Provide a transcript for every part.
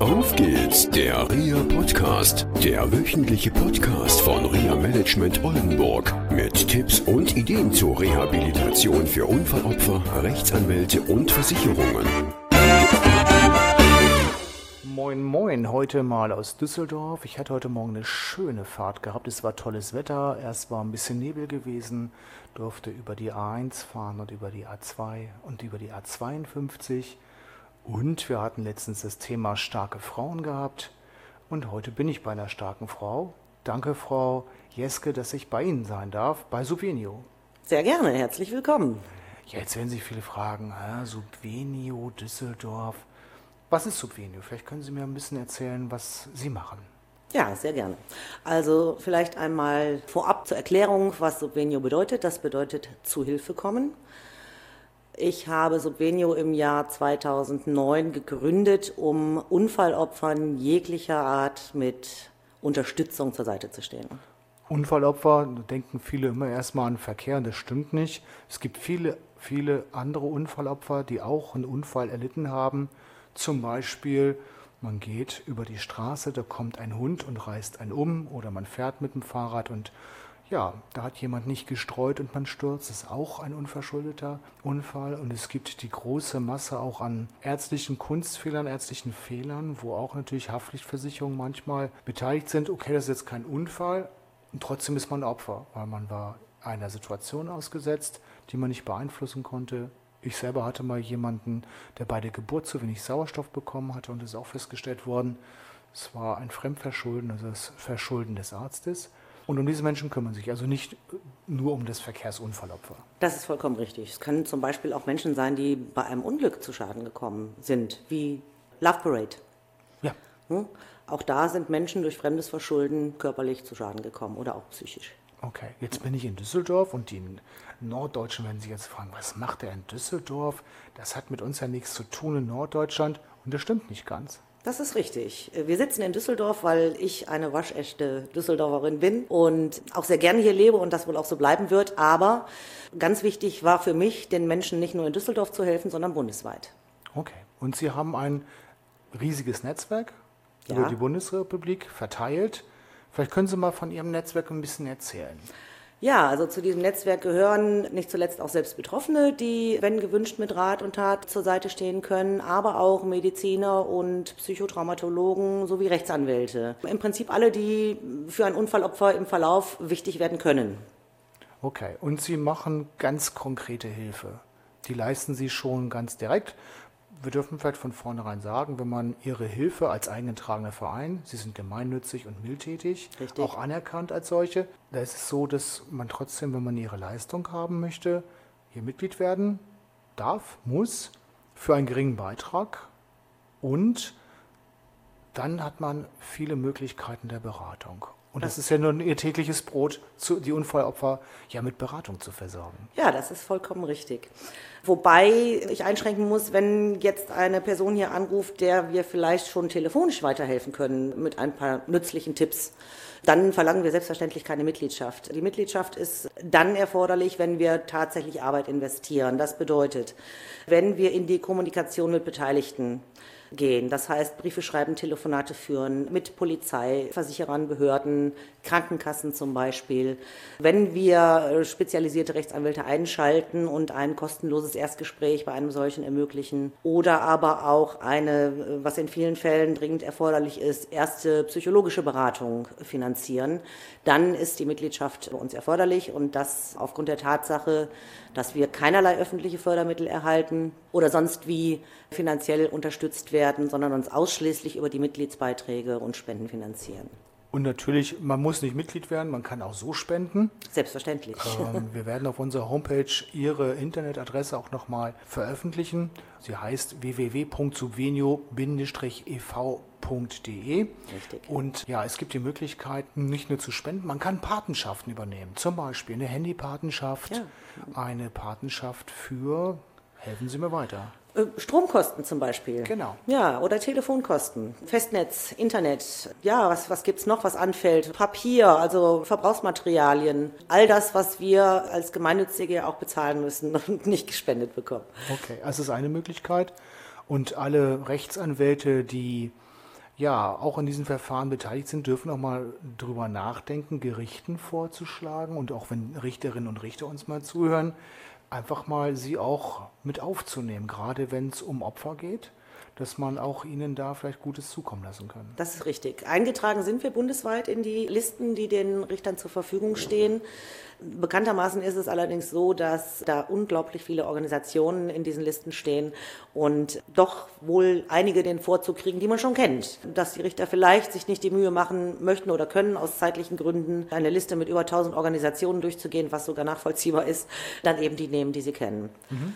Auf geht's, der RIA Podcast, der wöchentliche Podcast von RIA Management Oldenburg mit Tipps und Ideen zur Rehabilitation für Unfallopfer, Rechtsanwälte und Versicherungen. Moin Moin, heute mal aus Düsseldorf. Ich hatte heute Morgen eine schöne Fahrt gehabt. Es war tolles Wetter, erst war ein bisschen Nebel gewesen, durfte über die A1 fahren und über die A2 und über die A52. Und wir hatten letztens das Thema starke Frauen gehabt und heute bin ich bei einer starken Frau. Danke, Frau Jeske, dass ich bei Ihnen sein darf, bei Subvenio. Sehr gerne, herzlich willkommen. Ja, jetzt werden sich viele fragen, Subvenio, Düsseldorf. Was ist Subvenio? Vielleicht können Sie mir ein bisschen erzählen, was Sie machen. Ja, sehr gerne. Also vielleicht einmal vorab zur Erklärung, was Subvenio bedeutet. Das bedeutet zu Hilfe kommen. Ich habe Subvenio im Jahr 2009 gegründet, um Unfallopfern jeglicher Art mit Unterstützung zur Seite zu stehen. Unfallopfer, da denken viele immer erstmal an Verkehr, und das stimmt nicht. Es gibt viele andere Unfallopfer, die auch einen Unfall erlitten haben. Zum Beispiel, man geht über die Straße, da kommt ein Hund und reißt einen um, oder man fährt mit dem Fahrrad und ja, da hat jemand nicht gestreut und man stürzt. Das ist auch ein unverschuldeter Unfall. Und es gibt die große Masse auch an ärztlichen Kunstfehlern, ärztlichen Fehlern, wo auch natürlich Haftpflichtversicherungen manchmal beteiligt sind. Okay, das ist jetzt kein Unfall und trotzdem ist man Opfer, weil man war einer Situation ausgesetzt, die man nicht beeinflussen konnte. Ich selber hatte mal jemanden, der bei der Geburt zu wenig Sauerstoff bekommen hatte und es ist auch festgestellt worden, es war ein Fremdverschulden, also das Verschulden des Arztes. Und um diese Menschen kümmern sich, also nicht nur um das Verkehrsunfallopfer. Das ist vollkommen richtig. Es können zum Beispiel auch Menschen sein, die bei einem Unglück zu Schaden gekommen sind, wie Love Parade. Ja. Auch da sind Menschen durch fremdes Verschulden körperlich zu Schaden gekommen oder auch psychisch. Okay, jetzt bin ich in Düsseldorf und die Norddeutschen werden sich jetzt fragen, was macht er in Düsseldorf? Das hat mit uns ja nichts zu tun in Norddeutschland und das stimmt nicht ganz. Das ist richtig. Wir sitzen in Düsseldorf, weil ich eine waschechte Düsseldorferin bin und auch sehr gerne hier lebe und das wohl auch so bleiben wird. Aber ganz wichtig war für mich, den Menschen nicht nur in Düsseldorf zu helfen, sondern bundesweit. Okay, und Sie haben ein riesiges Netzwerk über die Bundesrepublik verteilt. Vielleicht können Sie mal von Ihrem Netzwerk ein bisschen erzählen. Ja, also zu diesem Netzwerk gehören nicht zuletzt auch selbst Betroffene, die, wenn gewünscht, mit Rat und Tat zur Seite stehen können, aber auch Mediziner und Psychotraumatologen sowie Rechtsanwälte. Im Prinzip alle, die für ein Unfallopfer im Verlauf wichtig werden können. Okay, und Sie machen ganz konkrete Hilfe. Die leisten Sie schon ganz direkt. Wir dürfen vielleicht von vornherein sagen, wenn man Ihre Hilfe als eingetragener Verein, Sie sind gemeinnützig und mildtätig, Richtig. Auch anerkannt als solche, da ist es so, dass man trotzdem, wenn man Ihre Leistung haben möchte, hier Mitglied werden darf, muss, für einen geringen Beitrag und dann hat man viele Möglichkeiten der Beratung. Und das ist ja nur Ihr tägliches Brot, die Unfallopfer ja mit Beratung zu versorgen. Ja, das ist vollkommen richtig. Wobei ich einschränken muss, wenn jetzt eine Person hier anruft, der wir vielleicht schon telefonisch weiterhelfen können mit ein paar nützlichen Tipps, dann verlangen wir selbstverständlich keine Mitgliedschaft. Die Mitgliedschaft ist dann erforderlich, wenn wir tatsächlich Arbeit investieren. Das bedeutet, wenn wir in die Kommunikation mit Beteiligten gehen. Das heißt, Briefe schreiben, Telefonate führen mit Polizei, Versicherern, Behörden, Krankenkassen zum Beispiel. Wenn wir spezialisierte Rechtsanwälte einschalten und ein kostenloses Erstgespräch bei einem solchen ermöglichen oder aber auch eine, was in vielen Fällen dringend erforderlich ist, erste psychologische Beratung finanzieren, dann ist die Mitgliedschaft bei uns erforderlich und das aufgrund der Tatsache, dass wir keinerlei öffentliche Fördermittel erhalten oder sonst wie finanziell unterstützt werden, sondern uns ausschließlich über die Mitgliedsbeiträge und Spenden finanzieren. Und natürlich, man muss nicht Mitglied werden, man kann auch so spenden. Selbstverständlich. Wir werden auf unserer Homepage Ihre Internetadresse auch nochmal veröffentlichen. Sie heißt www.subvenio-ev.de. Richtig. Und ja, es gibt die Möglichkeit, nicht nur zu spenden, man kann Patenschaften übernehmen. Zum Beispiel eine Handypatenschaft, eine Patenschaft für, helfen Sie mir weiter. Stromkosten zum Beispiel. Genau. Ja, oder Telefonkosten, Festnetz, Internet. Ja, was gibt's noch, was anfällt? Papier, also Verbrauchsmaterialien. All das, was wir als Gemeinnützige auch bezahlen müssen und nicht gespendet bekommen. Okay, also das ist eine Möglichkeit. Und alle Rechtsanwälte, die ja auch in diesen Verfahren beteiligt sind, dürfen auch mal drüber nachdenken, Gerichten vorzuschlagen und auch wenn Richterinnen und Richter uns mal zuhören, einfach mal sie auch mit aufzunehmen, gerade wenn es um Opfer geht, dass man auch ihnen da vielleicht Gutes zukommen lassen kann. Das ist richtig. Eingetragen sind wir bundesweit in die Listen, die den Richtern zur Verfügung stehen. Bekanntermaßen ist es allerdings so, dass da unglaublich viele Organisationen in diesen Listen stehen und doch wohl einige den Vorzug kriegen, die man schon kennt. Dass die Richter vielleicht sich nicht die Mühe machen möchten oder können, aus zeitlichen Gründen eine Liste mit über 1000 Organisationen durchzugehen, was sogar nachvollziehbar ist, dann eben die nehmen, die sie kennen.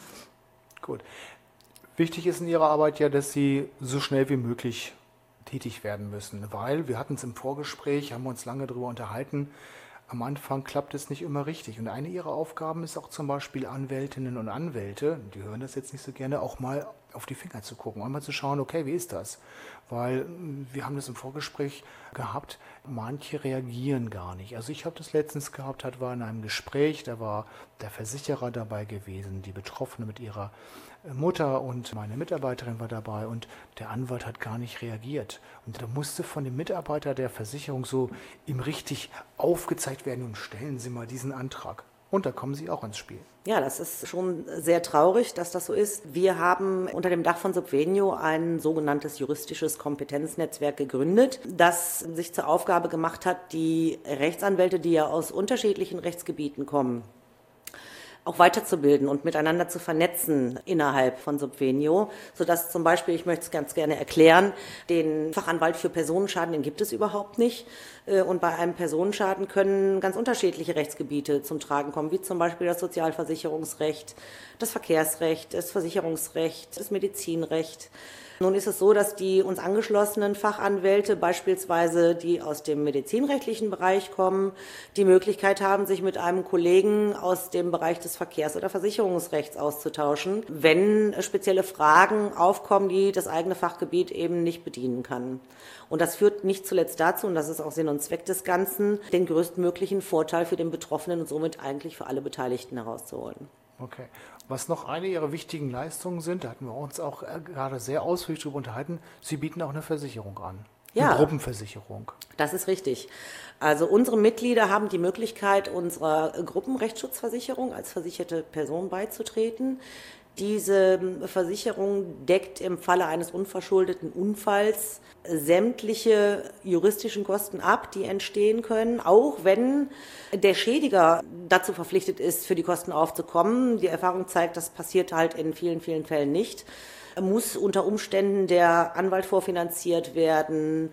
Gut. Wichtig ist in Ihrer Arbeit ja, dass Sie so schnell wie möglich tätig werden müssen, weil wir hatten es im Vorgespräch, haben wir uns lange darüber unterhalten, am Anfang klappt es nicht immer richtig. Und eine Ihrer Aufgaben ist auch zum Beispiel Anwältinnen und Anwälte, die hören das jetzt nicht so gerne, auch mal auf die Finger zu gucken, einmal zu schauen, okay, wie ist das? Weil wir haben das im Vorgespräch gehabt, manche reagieren gar nicht. Also ich habe das letztens gehabt, war in einem Gespräch, da war der Versicherer dabei gewesen, die Betroffene mit ihrer Mutter und meine Mitarbeiterin war dabei und der Anwalt hat gar nicht reagiert. Und da musste von dem Mitarbeiter der Versicherung so ihm richtig aufgezeigt werden und stellen Sie mal diesen Antrag. Und da kommen Sie auch ins Spiel. Ja, das ist schon sehr traurig, dass das so ist. Wir haben unter dem Dach von Subvenio ein sogenanntes juristisches Kompetenznetzwerk gegründet, das sich zur Aufgabe gemacht hat, die Rechtsanwälte, die ja aus unterschiedlichen Rechtsgebieten kommen, auch weiterzubilden und miteinander zu vernetzen innerhalb von Subvenio, sodass zum Beispiel, ich möchte es ganz gerne erklären, den Fachanwalt für Personenschaden, den gibt es überhaupt nicht. Und bei einem Personenschaden können ganz unterschiedliche Rechtsgebiete zum Tragen kommen, wie zum Beispiel das Sozialversicherungsrecht, das Verkehrsrecht, das Versicherungsrecht, das Medizinrecht. Nun ist es so, dass die uns angeschlossenen Fachanwälte, beispielsweise die aus dem medizinrechtlichen Bereich kommen, die Möglichkeit haben, sich mit einem Kollegen aus dem Bereich des Verkehrs- oder Versicherungsrechts auszutauschen, wenn spezielle Fragen aufkommen, die das eigene Fachgebiet eben nicht bedienen kann. Und das führt nicht zuletzt dazu, und das ist auch Sinn und Zweck des Ganzen, den größtmöglichen Vorteil für den Betroffenen und somit eigentlich für alle Beteiligten herauszuholen. Okay. Was noch eine Ihrer wichtigen Leistungen sind, da hatten wir uns auch gerade sehr ausführlich darüber unterhalten, Sie bieten auch eine Versicherung an. Ja, eine Gruppenversicherung. Das ist richtig. Also unsere Mitglieder haben die Möglichkeit, unserer Gruppenrechtsschutzversicherung als versicherte Person beizutreten. Diese Versicherung deckt im Falle eines unverschuldeten Unfalls sämtliche juristischen Kosten ab, die entstehen können, auch wenn der Schädiger dazu verpflichtet ist, für die Kosten aufzukommen. Die Erfahrung zeigt, das passiert halt in vielen, vielen Fällen nicht. Muss unter Umständen der Anwalt vorfinanziert werden.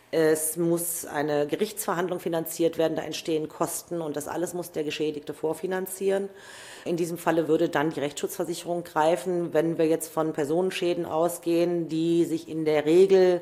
Es muss eine Gerichtsverhandlung finanziert werden, da entstehen Kosten und das alles muss der Geschädigte vorfinanzieren. In diesem Falle würde dann die Rechtsschutzversicherung greifen, wenn wir jetzt von Personenschäden ausgehen, die sich in der Regel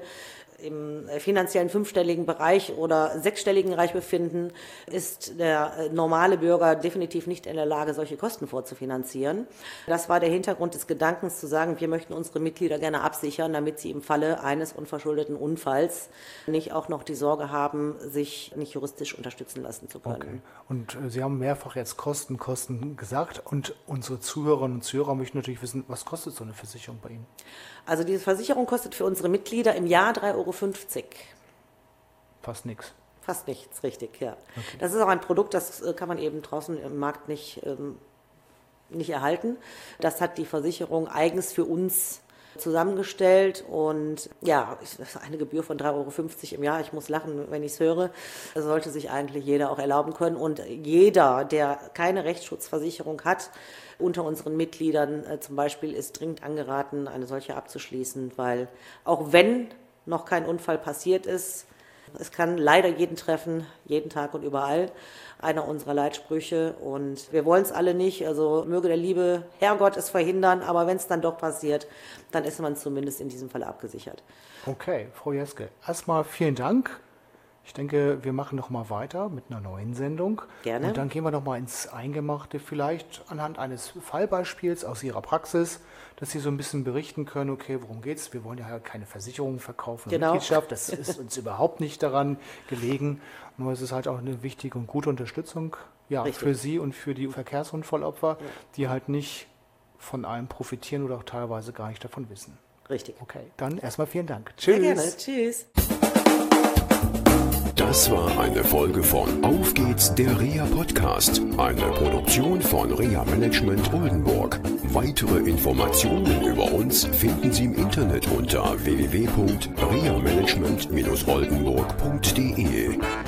im finanziellen fünfstelligen Bereich oder sechsstelligen Bereich befinden, ist der normale Bürger definitiv nicht in der Lage, solche Kosten vorzufinanzieren. Das war der Hintergrund des Gedankens zu sagen, wir möchten unsere Mitglieder gerne absichern, damit sie im Falle eines unverschuldeten Unfalls nicht auch noch die Sorge haben, sich nicht juristisch unterstützen lassen zu können. Okay. Und Sie haben mehrfach jetzt Kosten gesagt und unsere Zuhörerinnen und Zuhörer möchten natürlich wissen, was kostet so eine Versicherung bei Ihnen? Also diese Versicherung kostet für unsere Mitglieder im Jahr 3,50 Euro. Fast nichts. Fast nichts, richtig, ja. Okay. Das ist auch ein Produkt, das kann man eben draußen im Markt nicht erhalten. Das hat die Versicherung eigens für uns zusammengestellt und ja, eine Gebühr von 3,50 Euro im Jahr, ich muss lachen, wenn ich es höre, das sollte sich eigentlich jeder auch erlauben können und jeder, der keine Rechtsschutzversicherung hat, unter unseren Mitgliedern zum Beispiel ist dringend angeraten, eine solche abzuschließen, weil auch wenn noch kein Unfall passiert ist, es kann leider jeden treffen, jeden Tag und überall, einer unserer Leitsprüche und wir wollen es alle nicht, also möge der liebe Herrgott es verhindern, aber wenn es dann doch passiert, dann ist man zumindest in diesem Fall abgesichert. Okay, Frau Jeske, erstmal vielen Dank. Ich denke, wir machen noch mal weiter mit einer neuen Sendung. Gerne. Und dann gehen wir noch mal ins Eingemachte, vielleicht anhand eines Fallbeispiels aus Ihrer Praxis, dass Sie so ein bisschen berichten können, okay, worum geht's? Wir wollen ja keine Versicherungen verkaufen, genau. Mitgliedschaft, das ist uns überhaupt nicht daran gelegen. Nur es ist halt auch eine wichtige und gute Unterstützung für Sie und für die Verkehrsunfallopfer, die halt nicht von allem profitieren oder auch teilweise gar nicht davon wissen. Richtig. Okay, dann erstmal vielen Dank. Tschüss. Sehr gerne. Tschüss. Das war eine Folge von Auf geht's, der REA Podcast, eine Produktion von REA Management Oldenburg. Weitere Informationen über uns finden Sie im Internet unter www.reamanagement-oldenburg.de.